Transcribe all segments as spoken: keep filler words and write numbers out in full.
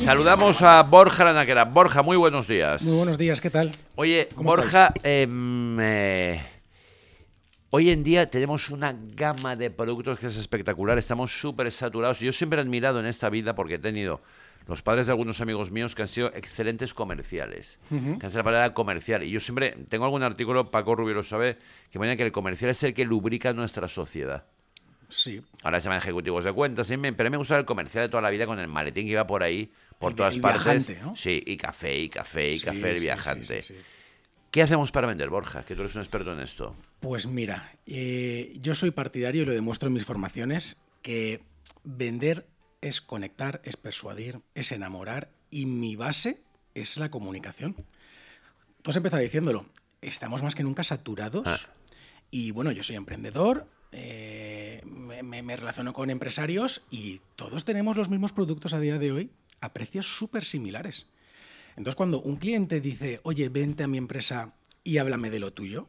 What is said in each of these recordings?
Saludamos a Borja Lanaquera. Borja, muy buenos días. Muy buenos días, ¿qué tal? Oye, Borja, eh, eh, hoy en día tenemos una gama de productos que es espectacular, estamos súper saturados. Yo siempre he admirado en esta vida, porque he tenido los padres de algunos amigos míos que han sido excelentes comerciales, uh-huh. que han sido la palabra comercial. Y yo siempre tengo algún artículo, Paco Rubio lo sabe, que pone que el comercial es el que lubrica nuestra sociedad. Sí. Ahora se llaman ejecutivos de cuentas, ¿sí? Pero a mí me gusta el comercial de toda la vida con el maletín que iba por ahí, por el, todas el partes. Viajante, ¿no? Sí, y café, y café, y sí, café, el sí, viajante. Sí, sí, sí. ¿Qué hacemos para vender, Borja? Que tú eres un experto en esto. Pues mira, eh, yo soy partidario, y lo demuestro en mis formaciones, que vender es conectar, es persuadir, es enamorar, y mi base es la comunicación. Tú has empezado diciéndolo, estamos más que nunca saturados, ah. y bueno, yo soy emprendedor, eh, me, me, me relaciono con empresarios, y todos tenemos los mismos productos a día de hoy a precios súper similares. Entonces, cuando un cliente dice, oye, vente a mi empresa y háblame de lo tuyo,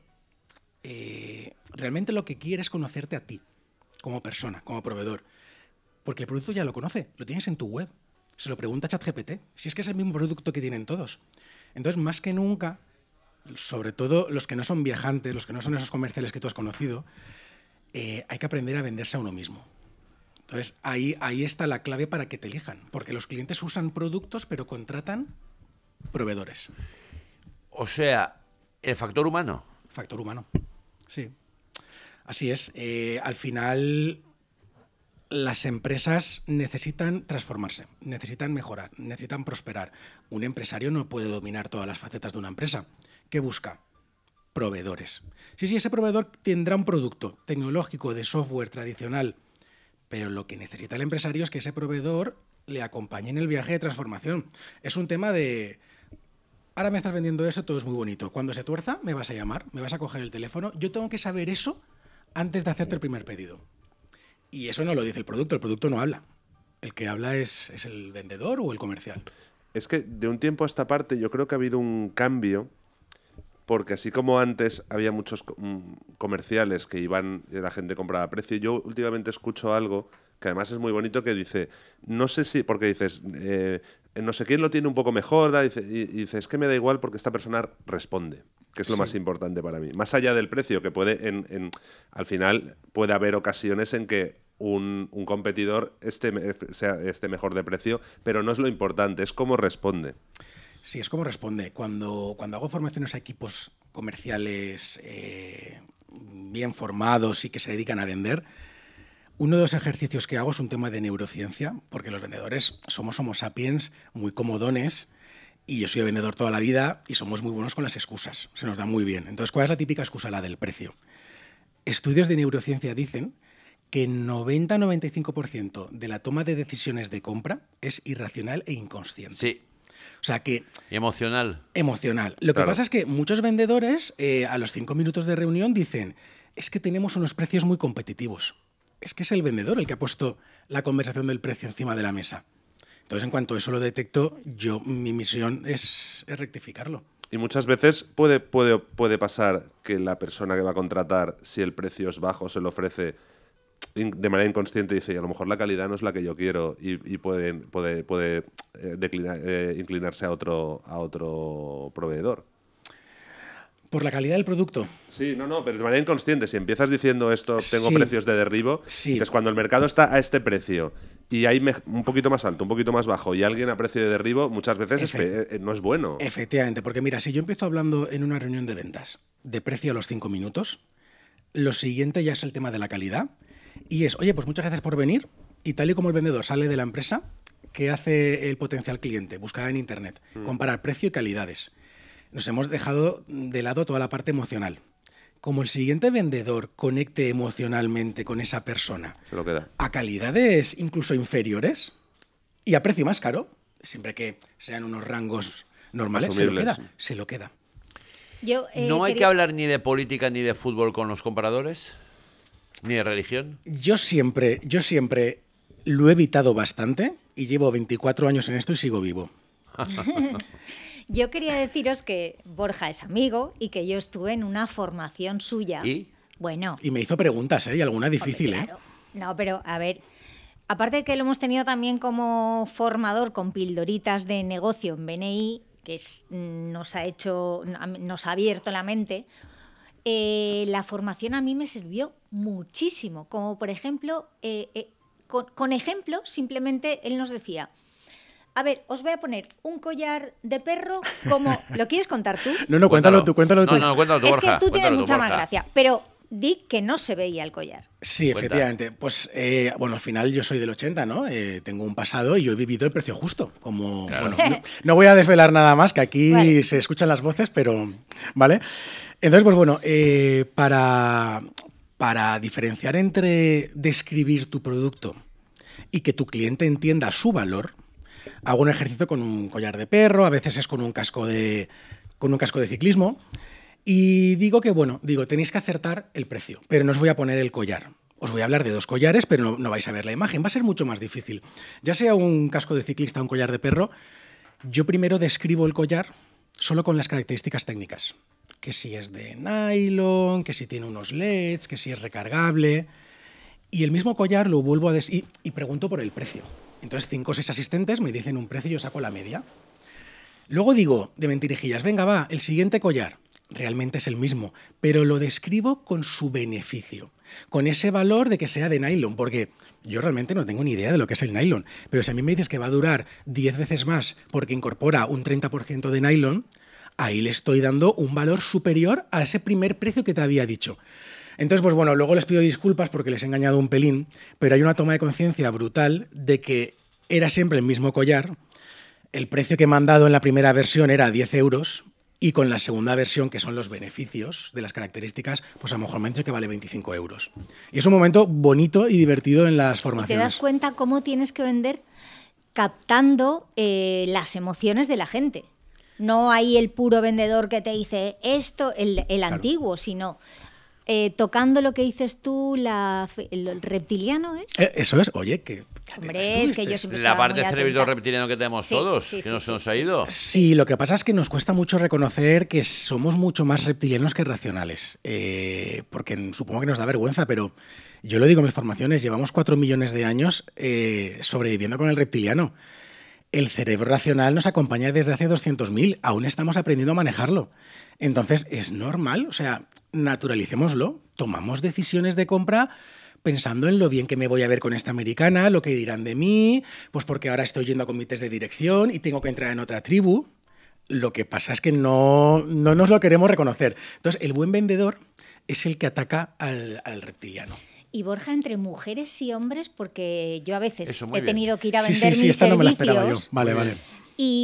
eh, realmente lo que quiere es conocerte a ti, como persona, como proveedor. Porque el producto ya lo conoce, lo tienes en tu web. Se lo pregunta a ChatGPT, si es que es el mismo producto que tienen todos. Entonces, más que nunca, sobre todo los que no son viajantes, los que no son esos comerciales que tú has conocido, eh, hay que aprender a venderse a uno mismo. Entonces, ahí, ahí está la clave para que te elijan. Porque los clientes usan productos, pero contratan proveedores. O sea, el factor humano. Factor humano, sí. Así es. Eh, al final, las empresas necesitan transformarse, necesitan mejorar, necesitan prosperar. Un empresario no puede dominar todas las facetas de una empresa. ¿Qué busca? Proveedores. Sí, sí, ese proveedor tendrá un producto tecnológico, de software tradicional, pero lo que necesita el empresario es que ese proveedor le acompañe en el viaje de transformación. Es un tema de... Ahora me estás vendiendo eso, todo es muy bonito. Cuando se tuerza, me vas a llamar, me vas a coger el teléfono. Yo tengo que saber eso antes de hacerte el primer pedido. Y eso no lo dice el producto, el producto no habla. El que habla es, es el vendedor o el comercial. Es que de un tiempo a esta parte yo creo que ha habido un cambio, porque así como antes había muchos comerciales que iban y la gente compraba a precio, yo últimamente escucho algo que además es muy bonito, que dice, no sé si, porque dices, eh, no sé quién lo tiene un poco mejor, da, y, dice, y dice, es que me da igual porque esta persona responde, que es lo sí. más importante para mí. Más allá del precio, que puede, en, en, al final puede haber ocasiones en que un, un competidor esté, sea, esté mejor de precio, pero no es lo importante, es cómo responde. Sí, es cómo responde. Cuando, cuando hago formaciones a equipos comerciales eh, bien formados y que se dedican a vender, uno de los ejercicios que hago es un tema de neurociencia, porque los vendedores somos homo sapiens muy comodones, y yo soy vendedor toda la vida y somos muy buenos con las excusas, se nos da muy bien. Entonces, ¿cuál es la típica excusa? La del precio. Estudios de neurociencia dicen que el noventa a noventa y cinco por ciento de la toma de decisiones de compra es irracional e inconsciente. Sí. O sea que... Y emocional. Emocional. Lo claro. que pasa es que muchos vendedores eh, a los cinco minutos de reunión dicen, es que tenemos unos precios muy competitivos. Es que es el vendedor el que ha puesto la conversación del precio encima de la mesa. Entonces, en cuanto eso lo detecto, yo mi misión es, es rectificarlo. Y muchas veces puede, puede, puede pasar que la persona que va a contratar, si el precio es bajo, se lo ofrece de manera inconsciente, dice, a lo mejor la calidad no es la que yo quiero, y, y puede, puede, puede eh, declinar, eh, inclinarse a otro, a otro proveedor. ¿Por la calidad del producto? Sí, no, no, pero de manera inconsciente. Si empiezas diciendo esto, tengo sí. precios de derribo, sí. dices, cuando el mercado está a este precio y hay un poquito más alto, un poquito más bajo, y alguien a precio de derribo, muchas veces Efe- es, no es bueno. Efectivamente, porque mira, si yo empiezo hablando en una reunión de ventas de precio a los cinco minutos, lo siguiente ya es el tema de la calidad, y es, oye, pues muchas gracias por venir, y tal y como el vendedor sale de la empresa, ¿qué hace el potencial cliente? Buscar en internet, mm. comparar precio y calidades. Nos hemos dejado de lado toda la parte emocional. Como el siguiente vendedor conecte emocionalmente con esa persona, se lo queda. A calidades incluso inferiores y a precio más caro, siempre que sean unos rangos normales, asumibles, se lo queda. Sí. Se lo queda. Yo, eh, ¿No hay quería... que hablar ni de política ni de fútbol con los compradores? ¿Ni de religión? Yo siempre, yo siempre lo he evitado bastante y llevo veinticuatro años en esto y sigo vivo. Yo quería deciros que Borja es amigo y que yo estuve en una formación suya. ¿Y? Bueno. Y me hizo preguntas, ¿eh? Y alguna difícil, hombre, claro. ¿eh? No, pero a ver, aparte de que lo hemos tenido también como formador con pildoritas de negocio en B N I, que es, nos ha hecho, nos ha abierto la mente, eh, la formación a mí me sirvió muchísimo. Como por ejemplo, eh, eh, con, con ejemplos, simplemente él nos decía: a ver, os voy a poner un collar de perro como... ¿Lo quieres contar tú? No, no, cuéntalo, cuéntalo tú, cuéntalo tú. No, no, cuéntalo tú, es Borja. que tú tienes Cuéntalo mucha tú, más Borja. gracia, pero di que no se veía el collar. Sí, Cuenta. efectivamente. Pues, eh, bueno, al final yo soy del ochenta, ¿no? Eh, tengo un pasado y yo he vivido el precio justo. Como, Claro. bueno, no, no voy a desvelar nada más, que aquí Vale. se escuchan las voces, pero... ¿Vale? Entonces, pues bueno, eh, para, para diferenciar entre describir tu producto y que tu cliente entienda su valor, hago un ejercicio con un collar de perro, a veces es con un casco de, con un casco de ciclismo, y digo que, bueno, digo, tenéis que acertar el precio, pero no os voy a poner el collar. Os voy a hablar de dos collares, pero no, no vais a ver la imagen. Va a ser mucho más difícil. Ya sea un casco de ciclista o un collar de perro, yo primero describo el collar solo con las características técnicas. Que si es de nylon, que si tiene unos L E Ds, que si es recargable. Y el mismo collar lo vuelvo a... Des y, y pregunto por el precio. Entonces cinco o seis asistentes me dicen un precio y yo saco la media. Luego digo, de mentirijillas, venga, va, el siguiente collar. Realmente es el mismo, pero lo describo con su beneficio, con ese valor de que sea de nylon, porque yo realmente no tengo ni idea de lo que es el nylon, pero si a mí me dices que va a durar diez veces más porque incorpora un treinta por ciento de nylon, ahí le estoy dando un valor superior a ese primer precio que te había dicho. Entonces, pues bueno, luego les pido disculpas porque les he engañado un pelín, pero hay una toma de conciencia brutal de que era siempre el mismo collar, el precio que me han dado en la primera versión era diez euros, y con la segunda versión, que son los beneficios de las características, pues a lo mejor me han dicho que vale veinticinco euros. Y es un momento bonito y divertido en las ¿Te formaciones. das cuenta cómo tienes que vender captando eh, las emociones de la gente? No hay el puro vendedor que te dice esto, el, el Claro. antiguo, sino eh, tocando lo que dices tú, la, el, el reptiliano es. Eh, eso es, oye, que... que Hombre, atentas es que estuviste. yo siempre La estaba parte muy cerebro atenta. reptiliano que tenemos Sí, todos, sí, que sí, no sí, se nos sí. ha ido. Sí, lo que pasa es que nos cuesta mucho reconocer que somos mucho más reptilianos que racionales, eh, porque supongo que nos da vergüenza, pero yo lo digo en mis formaciones, llevamos cuatro millones de años eh, sobreviviendo con el reptiliano. El cerebro racional nos acompaña desde hace doscientos mil, aún estamos aprendiendo a manejarlo. Entonces, es normal, o sea, naturalicémoslo, tomamos decisiones de compra pensando en lo bien que me voy a ver con esta americana, lo que dirán de mí, pues porque ahora estoy yendo a comités de dirección y tengo que entrar en otra tribu. Lo que pasa es que no, no nos lo queremos reconocer. Entonces, el buen vendedor es el que ataca al, al reptiliano. Y Borja, entre mujeres y hombres, porque yo a veces Eso, muy he bien. tenido que ir a Sí, vender sí, sí, mis esta no me la servicios. esperaba yo. Vale, Muy vale. bien.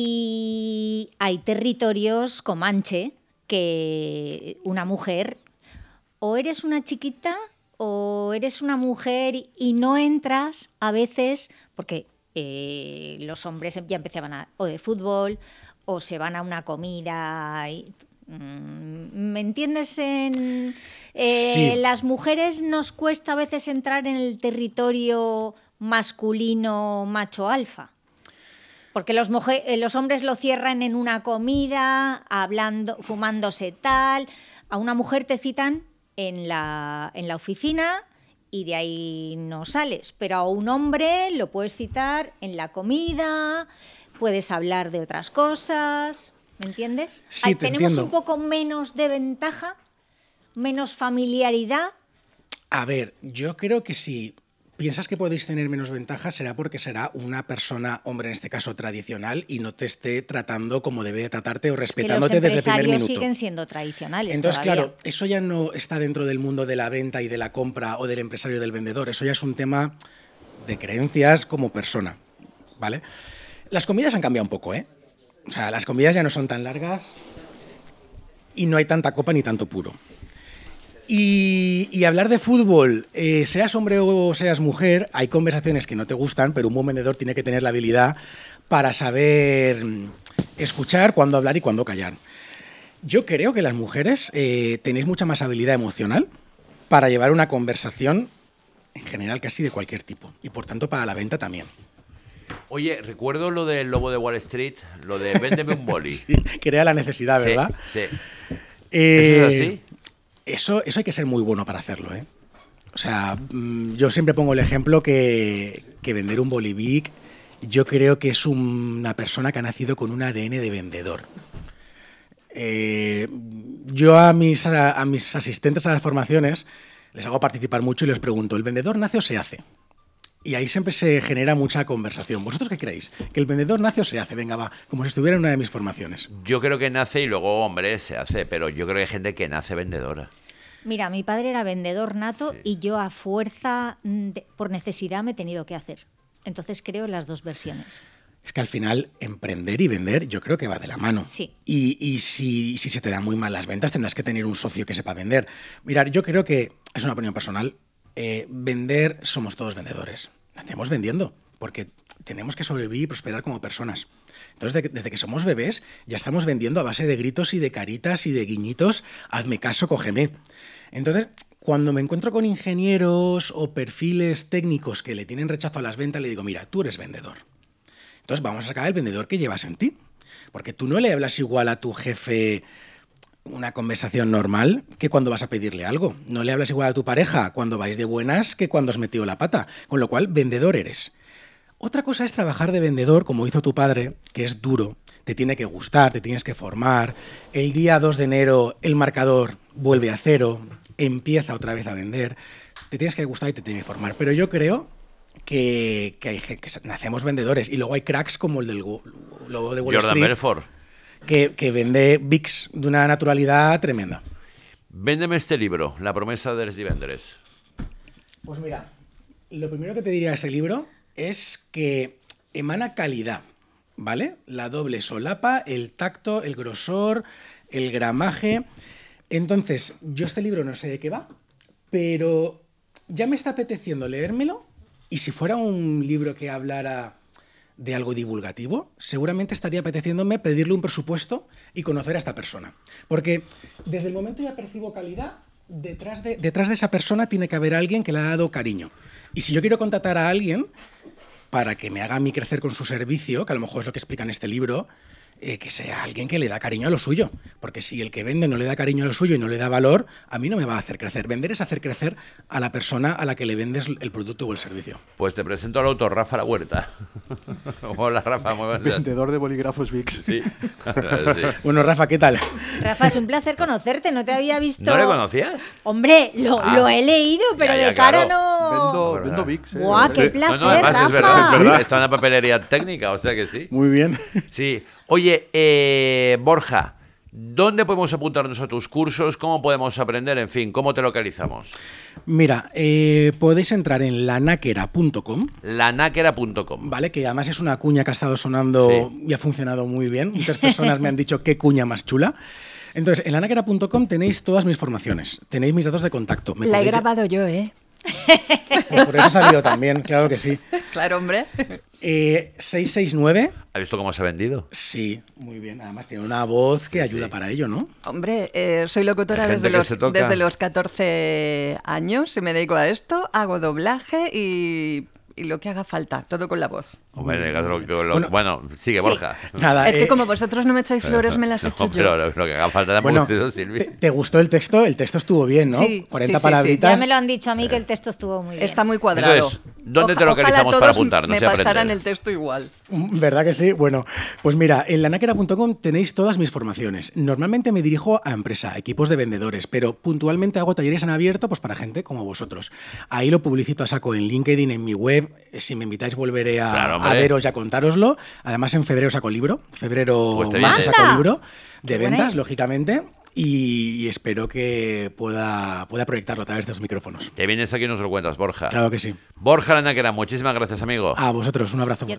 Y hay territorios comanche que una mujer, o eres una chiquita o eres una mujer y no entras a veces, porque eh, los hombres ya empezaban a, o de fútbol o se van a una comida. Y, mm, ¿me entiendes? En, eh, Sí. Las mujeres nos cuesta a veces entrar en el territorio masculino macho alfa. Porque los, moje- eh, los hombres lo cierran en una comida, hablando, fumándose tal. A una mujer te citan en la, en la oficina y de ahí no sales. Pero a un hombre lo puedes citar en la comida, puedes hablar de otras cosas. ¿Me entiendes? Sí, Ay, te tenemos entiendo. un poco menos de ventaja, menos familiaridad. A ver, yo creo que si piensas que podéis tener menos ventajas será porque será una persona, hombre en este caso tradicional, y no te esté tratando como debe de tratarte o Que los respetándote desde el primer empresarios minuto. siguen siendo tradicionales. Entonces, todavía. claro, eso ya no está dentro del mundo de la venta y de la compra o del empresario y del vendedor. Eso ya es un tema de creencias como persona, ¿vale? Las comidas han cambiado un poco, ¿eh? O sea, las comidas ya no son tan largas y no hay tanta copa ni tanto puro. Y, y hablar de fútbol, eh, seas hombre o seas mujer, hay conversaciones que no te gustan, pero un buen vendedor tiene que tener la habilidad para saber mm, escuchar cuándo hablar y cuándo callar. Yo creo que las mujeres eh, tenéis mucha más habilidad emocional para llevar una conversación, en general casi de cualquier tipo, y por tanto para la venta también. Oye, recuerdo lo del lobo de Wall Street, lo de véndeme un boli. Sí, crea la necesidad, Sí, ¿verdad? sí. Eh, ¿Eso es así? Eso, eso hay que ser muy bueno para hacerlo, ¿eh? O sea, mm, yo siempre pongo el ejemplo que, que vender un Bolivic, yo creo que es un- una persona que ha nacido con un A D N de vendedor. Eh, yo a mis, a, a mis asistentes a las formaciones les hago participar mucho y les pregunto, ¿el vendedor nace o se hace? Y ahí siempre se genera mucha conversación. ¿Vosotros qué creéis? ¿Que el vendedor nace o se hace? Venga, va, como si estuviera en una de mis formaciones. Yo creo que nace y luego, hombre, se hace, pero yo creo que hay gente que nace vendedora. Mira, mi padre era vendedor nato y yo a fuerza, mm, de- por necesidad, me he tenido que hacer. Entonces creo en las dos versiones. Es que al final emprender y vender yo creo que va de la mano. Sí. Y, y si, si se te dan muy mal las ventas tendrás que tener un socio que sepa vender. Mirad, yo creo que, es una opinión personal, eh, vender somos todos vendedores. Hacemos vendiendo porque tenemos que sobrevivir y prosperar como personas. Entonces, de que- desde que somos bebés ya estamos vendiendo a base de gritos y de caritas y de guiñitos, hazme caso, cógeme. Entonces, cuando me encuentro con ingenieros o perfiles técnicos que le tienen rechazo a las ventas, le digo, mira, tú eres vendedor. Entonces vamos a sacar el vendedor que llevas en ti. Porque tú no le hablas igual a tu jefe una conversación normal que cuando vas a pedirle algo. No le hablas igual a tu pareja cuando vais de buenas que cuando has metido la pata. Con lo cual, vendedor eres. Otra cosa es trabajar de vendedor, como hizo tu padre, que es duro. Te tiene que gustar, te tienes que formar. El día dos de enero el marcador vuelve a cero, empieza otra vez a vender. Te tienes que gustar y te tienes que formar. Pero yo creo que, que, hay, gen- que nacemos vendedores. Y luego hay cracks como el del Go- lobo de Wall Jordan Street, Belfort. que, que vende Vicks de una naturalidad tremenda. Véndeme este libro, La promesa de los divendres. Pues mira, lo primero que te diría de este libro es que emana calidad, ¿vale? La doble solapa, el tacto, el grosor, el gramaje. Entonces, yo este libro no sé de qué va, pero ya me está apeteciendo leérmelo y si fuera un libro que hablara de algo divulgativo, seguramente estaría apeteciéndome pedirle un presupuesto y conocer a esta persona. Porque desde el momento ya percibo calidad, detrás de, detrás de esa persona tiene que haber alguien que le ha dado cariño. Y si yo quiero contratar a alguien para que me haga a mí crecer con su servicio, que a lo mejor es lo que explica en este libro, eh, que sea alguien que le da cariño a lo suyo. Porque si el que vende no le da cariño a lo suyo y no le da valor, a mí no me va a hacer crecer. Vender es hacer crecer a la persona a la que le vendes el producto o el servicio. Pues te presento al autor, Rafa La Huerta. Hola, Rafa, muy buenas. Vendedor de bolígrafos Vicks. Sí. Sí. Bueno, Rafa, ¿qué tal? Rafa, es un placer conocerte, no te había visto. ¿No le conocías? Hombre, lo, Ah. lo he leído, pero Ya, ya, de cara claro. no. Vendo, Verdad. vendo Vicks. eh. Buah, qué Sí. placer, No, no, además Rafa. es verdad, es verdad. Está en la papelería técnica, o sea que sí. Muy bien. Sí. Oye, eh, Borja, ¿dónde podemos apuntarnos a tus cursos? ¿Cómo podemos aprender? En fin, ¿cómo te localizamos? Mira, eh, podéis entrar en lanaquera punto com, lanaquera punto com. ¿vale? Que además es una cuña que ha estado sonando Sí. y ha funcionado muy bien. Muchas personas me han dicho qué cuña más chula. Entonces, en lanaquera punto com tenéis todas mis formaciones, tenéis mis datos de contacto. Me La he podéis- grabado yo, ¿eh? Pues por eso ha salido también, claro que sí. Claro, hombre. Eh, seis seis nueve, ¿Has visto cómo se ha vendido? sí, muy bien. Además tiene una voz que ayuda sí. para ello, ¿no? Hombre, eh, soy locutora Hay gente desde que los, se toca. desde los catorce años y me dedico a esto, hago doblaje y, y lo que haga falta, todo con la voz. Hombre, digas lo que- lo- Bueno, bueno, sigue, sí. Borja. Nada, es que eh, como vosotros no me echáis flores, me las No, echo yo. pero lo, lo que haga falta tampoco bueno, es eso, Silvi. ¿te, te gustó el texto? El texto estuvo bien, ¿no? Sí, cuarenta sí, sí, sí. palabritas. Ya me lo han dicho a mí que el texto estuvo muy bien. Está muy cuadrado. Entonces, ¿dónde te Oja- localizamos ojalá para todos apuntarnos me y aprender? pasaran el texto igual. ¿Verdad que sí? Bueno, pues mira, en lanaquera punto com tenéis todas mis formaciones. Normalmente me dirijo a empresa, a equipos de vendedores, pero puntualmente hago talleres en abierto pues para gente como vosotros. Ahí lo publicito a saco en LinkedIn, en mi web. Si me invitáis volveré a, Claro, a hombre. veros y a contároslo. Además en febrero saco libro, febrero Pues te marzo viene. saco ¡Anda! libro de Qué buena ventas, idea. lógicamente. Y, y espero que pueda, pueda proyectarlo a través de los micrófonos. Te vienes aquí y nos lo cuentas, Borja. Claro que sí. Borja Lanaquera, muchísimas gracias, amigo. A vosotros, un abrazo. Yo